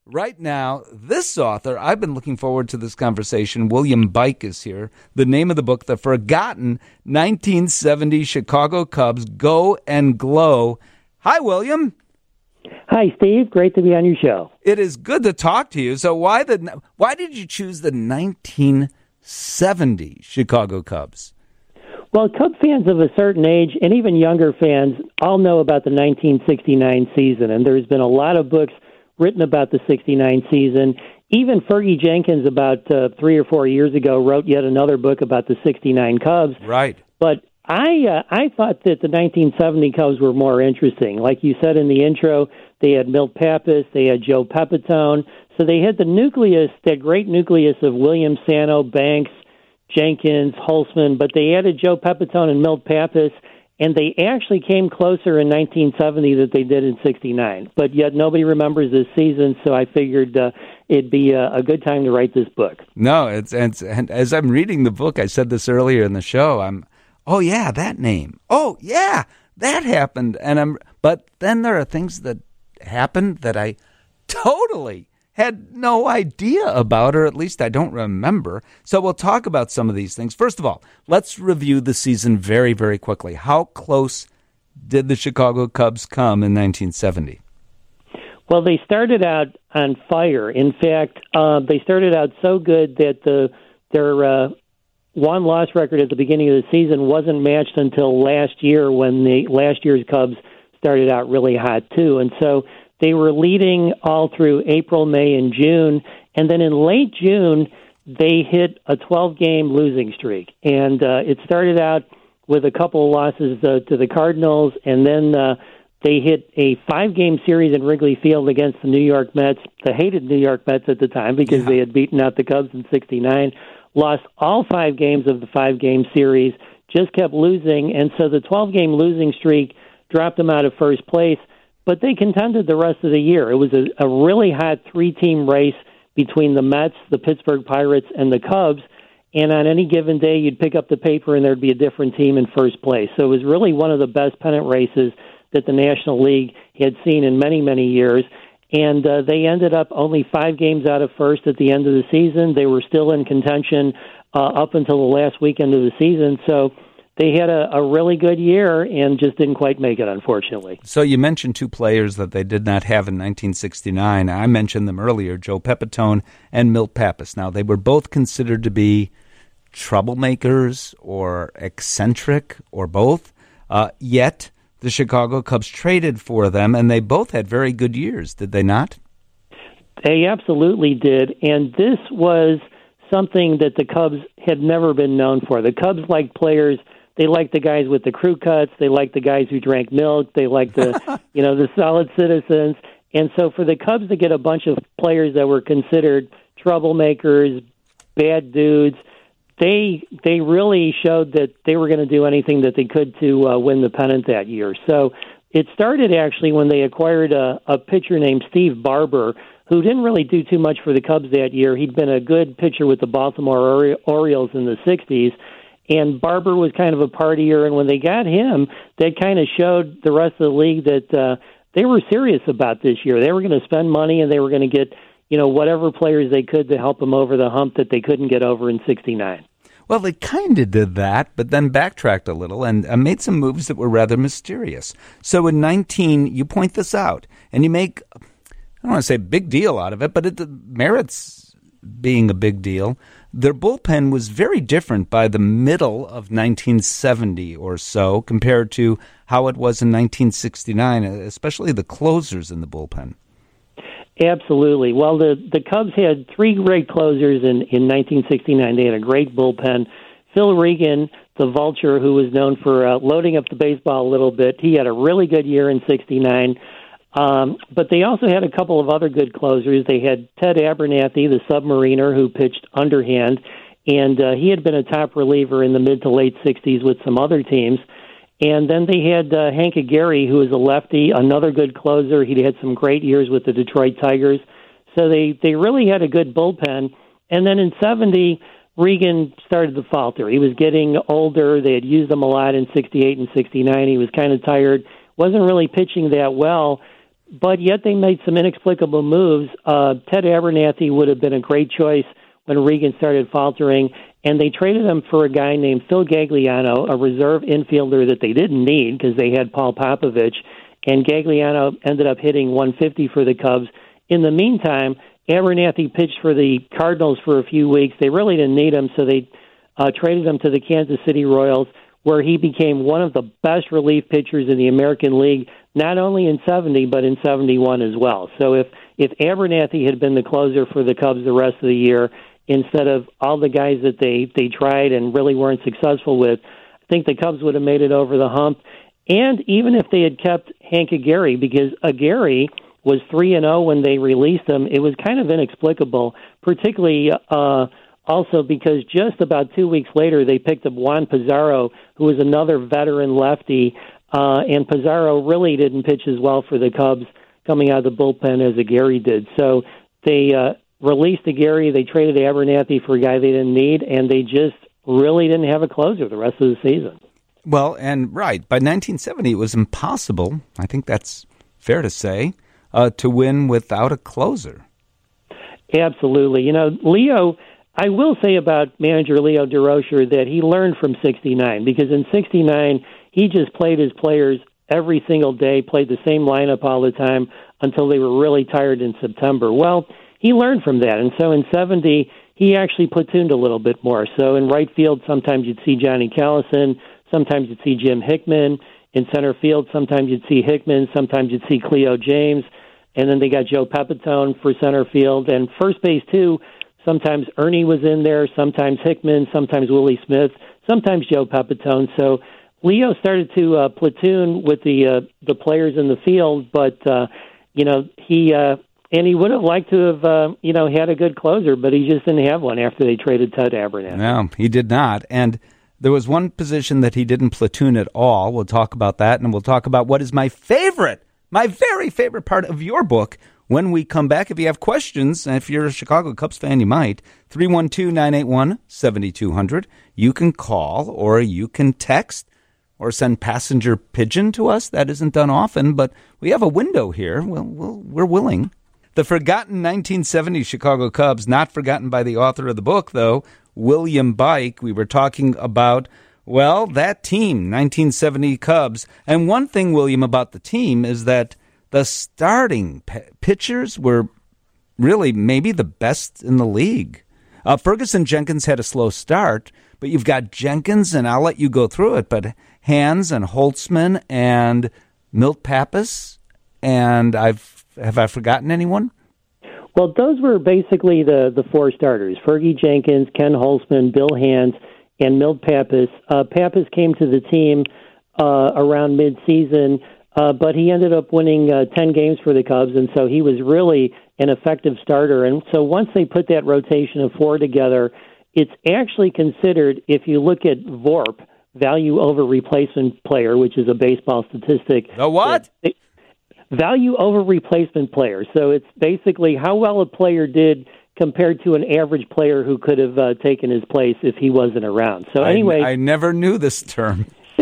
right now, this author, I've been looking forward to this conversation. William Bike is here. The name of the book, The Forgotten 1970 Chicago Cubs Go and Glow. Hi, William. Hi, Steve. Great to be on your show. It is good to talk to you. So why did you choose the 1970 Chicago Cubs? Well, Cub fans of a certain age and even younger fans all know about the 1969 season, and there's been a lot of books written about the 69 season. Even Fergie Jenkins about 3 or 4 years ago wrote yet another book about the 69 Cubs. Right. But I thought that the 1970 Cubs were more interesting. Like you said in the intro, they had Milt Pappas, they had Joe Pepitone. So they had the nucleus, that great nucleus of William Sano, Banks, Jenkins, Holtzman, but they added Joe Pepitone and Milt Pappas, and they actually came closer in 1970 than they did in 69. But yet nobody remembers this season, so I figured it'd be a good time to write this book. No, and as I'm reading the book, I said this earlier in the show, oh yeah, that name. Oh yeah, that happened. But then there are things that happened that I totally had no idea about, or at least I don't remember. So we'll talk about some of these things. First of all, let's review the season very, very quickly. How close did the Chicago Cubs come in 1970? Well, they started out on fire. In fact, they started out so good that their one-loss record at the beginning of the season wasn't matched until last year, when last year's Cubs started out really hot too. And so they were leading all through April, May, and June. And then in late June, they hit a 12-game losing streak. And it started out with a couple of losses to the Cardinals, and then they hit a 5-game series in Wrigley Field against the New York Mets, the hated New York Mets at the time, because they had beaten out the Cubs in 69, lost all 5 games of the 5-game series, just kept losing. And so the 12-game losing streak dropped them out of first place. But they contended the rest of the year. It was a really hot 3-team race between the Mets, the Pittsburgh Pirates, and the Cubs. And on any given day, you'd pick up the paper and there'd be a different team in first place. So it was really one of the best pennant races that the National League had seen in many, many years. And they ended up only 5 games out of first at the end of the season. They were still in contention up until the last weekend of the season. So they had a really good year and just didn't quite make it, unfortunately. So you mentioned 2 players that they did not have in 1969. I mentioned them earlier, Joe Pepitone and Milt Pappas. Now, they were both considered to be troublemakers or eccentric or both, yet the Chicago Cubs traded for them, and they both had very good years, did they not? They absolutely did, and this was something that the Cubs had never been known for. The Cubs liked players. They liked the guys with the crew cuts. They liked the guys who drank milk. They liked the, the solid citizens. And so for the Cubs to get a bunch of players that were considered troublemakers, bad dudes, they really showed that they were going to do anything that they could to win the pennant that year. So it started actually when they acquired a pitcher named Steve Barber, who didn't really do too much for the Cubs that year. He'd been a good pitcher with the Baltimore Orioles in the 60s. And Barber was kind of a partier, and when they got him, that kind of showed the rest of the league that they were serious about this year. They were going to spend money, and they were going to get, whatever players they could to help them over the hump that they couldn't get over in 69. Well, they kind of did that, but then backtracked a little and made some moves that were rather mysterious. So in 19, you point this out, and you make, I don't want to say big deal out of it, but it merits being a big deal. Their bullpen was very different by the middle of 1970 or so compared to how it was in 1969, especially the closers in the bullpen. Absolutely. Well, the Cubs had 3 great closers in 1969. They had a great bullpen. Phil Regan, the vulture who was known for loading up the baseball a little bit, he had a really good year in 69. But they also had a couple of other good closers. They had Ted Abernathy, the submariner, who pitched underhand, and he had been a top reliever in the mid to late 60s with some other teams. And then they had Hank Aguirre, who was a lefty, another good closer. He'd had some great years with the Detroit Tigers. So they really had a good bullpen. And then in 70, Regan started to falter. He was getting older. They had used him a lot in 68 and 69. He was kind of tired, wasn't really pitching that well. but yet they made some inexplicable moves. Ted Abernathy would have been a great choice when Regan started faltering, and they traded him for a guy named Phil Gagliano, a reserve infielder that they didn't need because they had Paul Popovich, and Gagliano ended up hitting 150 for the Cubs. In the meantime, Abernathy pitched for the Cardinals for a few weeks. They really didn't need him, so they traded him to the Kansas City Royals, where he became one of the best relief pitchers in the American League, not only in 70, but in 71 as well. So if Abernathy had been the closer for the Cubs the rest of the year, instead of all the guys that they tried and really weren't successful with, I think the Cubs would have made it over the hump. And even if they had kept Hank Aguirre, because Aguirre was 3-0 when they released him, it was kind of inexplicable, particularly also because just about 2 weeks later they picked up Juan Pizarro, who was another veteran lefty, and Pizarro really didn't pitch as well for the Cubs coming out of the bullpen as Aguirre did. So they released Aguirre, they traded Abernathy for a guy they didn't need, and they just really didn't have a closer the rest of the season. Well, and right, by 1970 it was impossible, I think that's fair to say, to win without a closer. Absolutely. You know, Leo, I will say about manager Leo Durocher that he learned from 69, because in 69 he just played his players every single day, played the same lineup all the time until they were really tired in September. Well, he learned from that, and so in 70 he actually platooned a little bit more. So in right field, sometimes you'd see Johnny Callison, sometimes you'd see Jim Hickman. In center field, sometimes you'd see Hickman, sometimes you'd see Cleo James, and then they got Joe Pepitone for center field. And first base, too, sometimes Ernie was in there, sometimes Hickman, sometimes Willie Smith, sometimes Joe Pepitone. So Leo started to platoon with the players in the field, but, he would have liked to have, had a good closer, but he just didn't have one after they traded Ted Abernathy. No, he did not. And there was one position that he didn't platoon at all. We'll talk about that, and we'll talk about what is my very favorite part of your book when we come back. If you have questions, and if you're a Chicago Cubs fan, you might, 312-981-7200. You can call, or you can text, or send passenger pigeon to us. That isn't done often, but we have a window here. We're willing. The forgotten 1970 Chicago Cubs, not forgotten by the author of the book, though, William Byke. We were talking about, that team, 1970 Cubs. And one thing, William, about the team is that the starting pitchers were really maybe the best in the league. Ferguson Jenkins had a slow start, but you've got Jenkins, and I'll let you go through it, but Hands and Holtzman and Milt Pappas, and have I forgotten anyone? Well, those were basically the four starters: Fergie Jenkins, Ken Holtzman, Bill Hands, and Milt Pappas. Pappas came to the team around mid-season, but he ended up winning 10 games for the Cubs, and so he was really an effective starter. And so once they put that rotation of four together, it's actually considered, if you look at VORP, value over replacement player, which is a baseball statistic. The what? Value over replacement player. So it's basically how well a player did compared to an average player who could have taken his place if he wasn't around. So anyway, I never knew this term.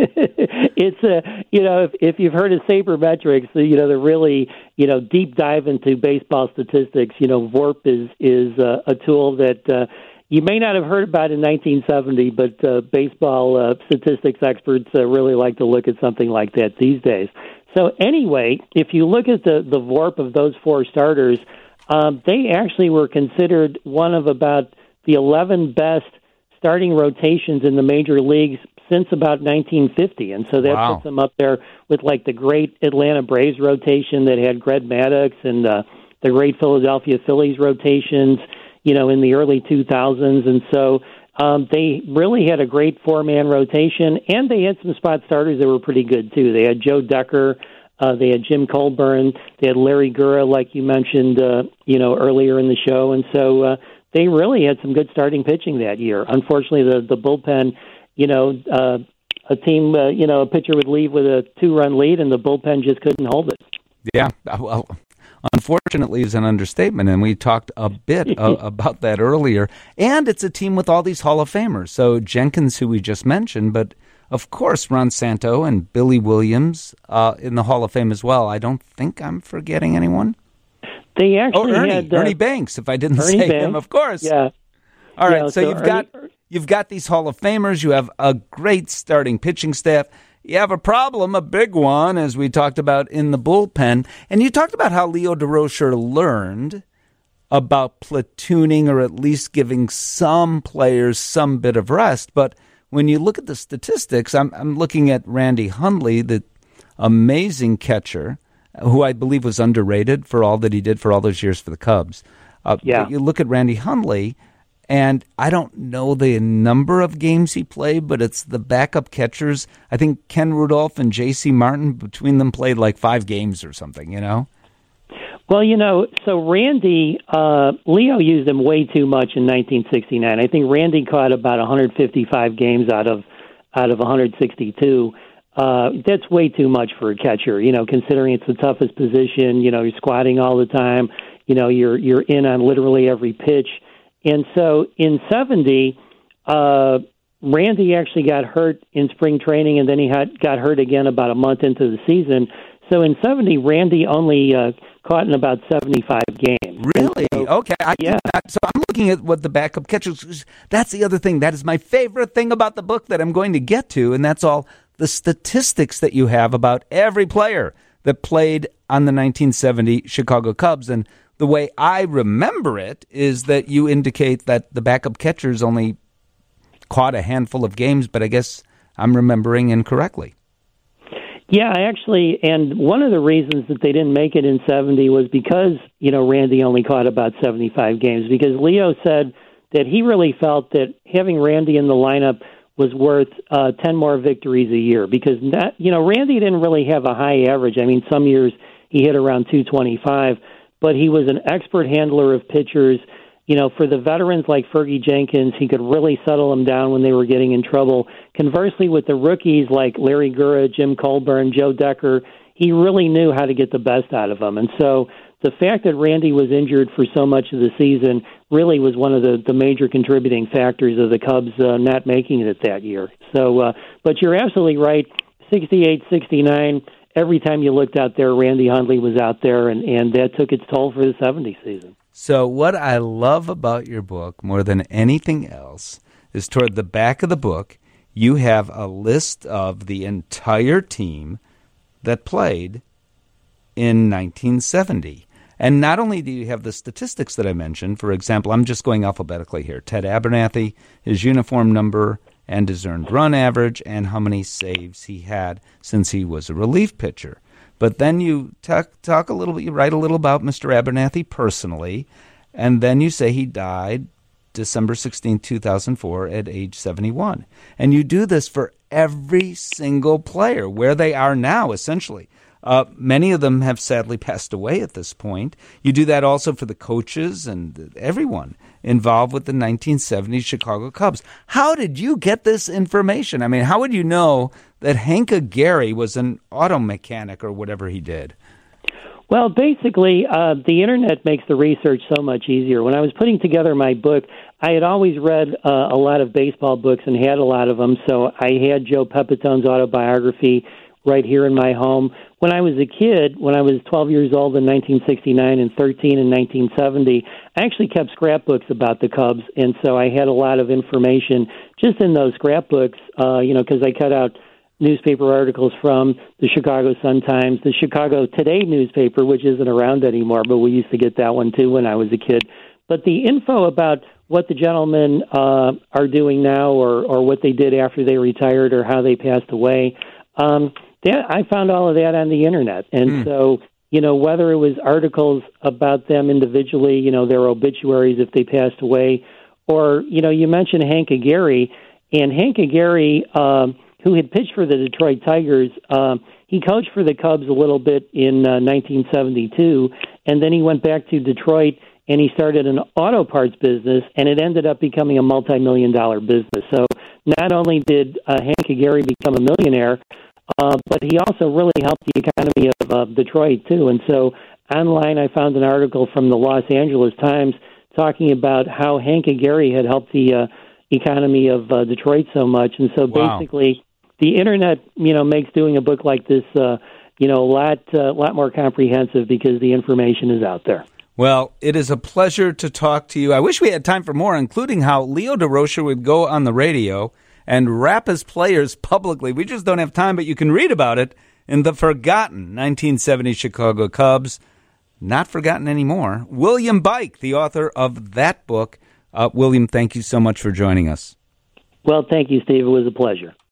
It's if you've heard of sabermetrics, the really deep dive into baseball statistics. VORP is a tool that you may not have heard about in 1970, but baseball statistics experts really like to look at something like that these days. So anyway, if you look at the VORP of those four starters, they actually were considered one of about the 11 best starting rotations in the major leagues since about 1950. And so that puts them up there with like the great Atlanta Braves rotation that had Greg Maddux and the great Philadelphia Phillies rotations, in the early 2000s. And so they really had a great four-man rotation, and they had some spot starters that were pretty good, too. They had Joe Decker, they had Jim Colburn, they had Larry Gura, like you mentioned, earlier in the show. And so they really had some good starting pitching that year. Unfortunately, the bullpen, a team, a pitcher would leave with a 2-run lead, and the bullpen just couldn't hold it. Yeah, well, unfortunately is an understatement, and we talked a bit about that earlier. And it's a team with all these Hall of Famers. So Jenkins, who we just mentioned, but of course, Ron Santo and Billy Williams in the Hall of Fame as well. I don't think I'm forgetting anyone. They actually had Ernie Banks, if I didn't Ernie say Banks. Him, of course. Yeah. All right, Yeah, so you've got these Hall of Famers. You have a great starting pitching staff. You have a problem, a big one, as we talked about in the bullpen. And you talked about how Leo Durocher learned about platooning, or at least giving some players some bit of rest. But when you look at the statistics, I'm looking at Randy Hundley, the amazing catcher, who I believe was underrated for all that he did for all those years for the Cubs. But you look at Randy Hundley, and I don't know the number of games he played, but it's the backup catchers. I think Ken Rudolph and J.C. Martin, between them, played like 5 games or something, you know? Well, so Randy, Leo used him way too much in 1969. I think Randy caught about 155 games out of 162. That's way too much for a catcher, considering it's the toughest position. You're squatting all the time. You're in on literally every pitch. And so in 70, Randy actually got hurt in spring training, and then he got hurt again about a month into the season. So in 70, Randy only caught in about 75 games. Really? Okay. So I'm looking at what the backup catchers. That's the other thing. That is my favorite thing about the book that I'm going to get to, and that's all the statistics that you have about every player that played on the 1970 Chicago Cubs. And the way I remember it is that you indicate that the backup catchers only caught a handful of games, but I guess I'm remembering incorrectly. Yeah, and one of the reasons that they didn't make it in 70 was because, Randy only caught about 75 games, because Leo said that he really felt that having Randy in the lineup was worth 10 more victories a year, because Randy didn't really have a high average. I mean, some years he hit around 225, but he was an expert handler of pitchers. For the veterans like Fergie Jenkins, he could really settle them down when they were getting in trouble. Conversely, with the rookies like Larry Gura, Jim Colburn, Joe Decker, he really knew how to get the best out of them. And so the fact that Randy was injured for so much of the season really was one of the major contributing factors of the Cubs not making it that year. So, but you're absolutely right, 68, 69, every time you looked out there, Randy Hundley was out there, and that took its toll for the 70 season. So what I love about your book more than anything else is toward the back of the book, you have a list of the entire team that played in 1970. And not only do you have the statistics that I mentioned, for example, I'm just going alphabetically here, Ted Abernathy, his uniform number and his earned run average, and how many saves he had since he was a relief pitcher. But then you talk a little bit, you write a little about Mr. Abernathy personally, and then you say he died December 16, 2004 at age 71. And you do this for every single player, where they are now, essentially. Many of them have sadly passed away at this point. You do that also for the coaches and everyone involved with the 1970 Chicago Cubs. How did you get this information? I mean, how would you know that Hank Gary was an auto mechanic or whatever he did? Well, basically, the Internet makes the research so much easier. When I was putting together my book, I had always read a lot of baseball books and had a lot of them, so I had Joe Pepitone's autobiography right here in my home. When I was a kid, when I was 12 years old in 1969 and 13 in 1970, I actually kept scrapbooks about the Cubs, and so I had a lot of information just in those scrapbooks, because I cut out newspaper articles from the Chicago Sun-Times, the Chicago Today newspaper, which isn't around anymore, but we used to get that one too when I was a kid. But the info about what the gentlemen are doing now, or what they did after they retired, or how they passed away, I found all of that on the Internet. And so, whether it was articles about them individually, their obituaries if they passed away, or, you mentioned Hank Gary, and Hank Gary, who had pitched for the Detroit Tigers, he coached for the Cubs a little bit in 1972, and then he went back to Detroit and he started an auto parts business, and it ended up becoming a multi-million-dollar business. So not only did Hank Gary become a millionaire, but he also really helped the economy of Detroit, too. And so online I found an article from the Los Angeles Times talking about how Hank Gary had helped the economy of Detroit so much. And so basically the internet, makes doing a book like this, a lot more comprehensive because the information is out there. Well, it is a pleasure to talk to you. I wish we had time for more, including how Leo Durocher would go on the radio and rap his players publicly. We just don't have time, but you can read about it in the forgotten 1970 Chicago Cubs. Not forgotten anymore. William Byke, the author of that book. William, thank you so much for joining us. Well, thank you, Steve. It was a pleasure.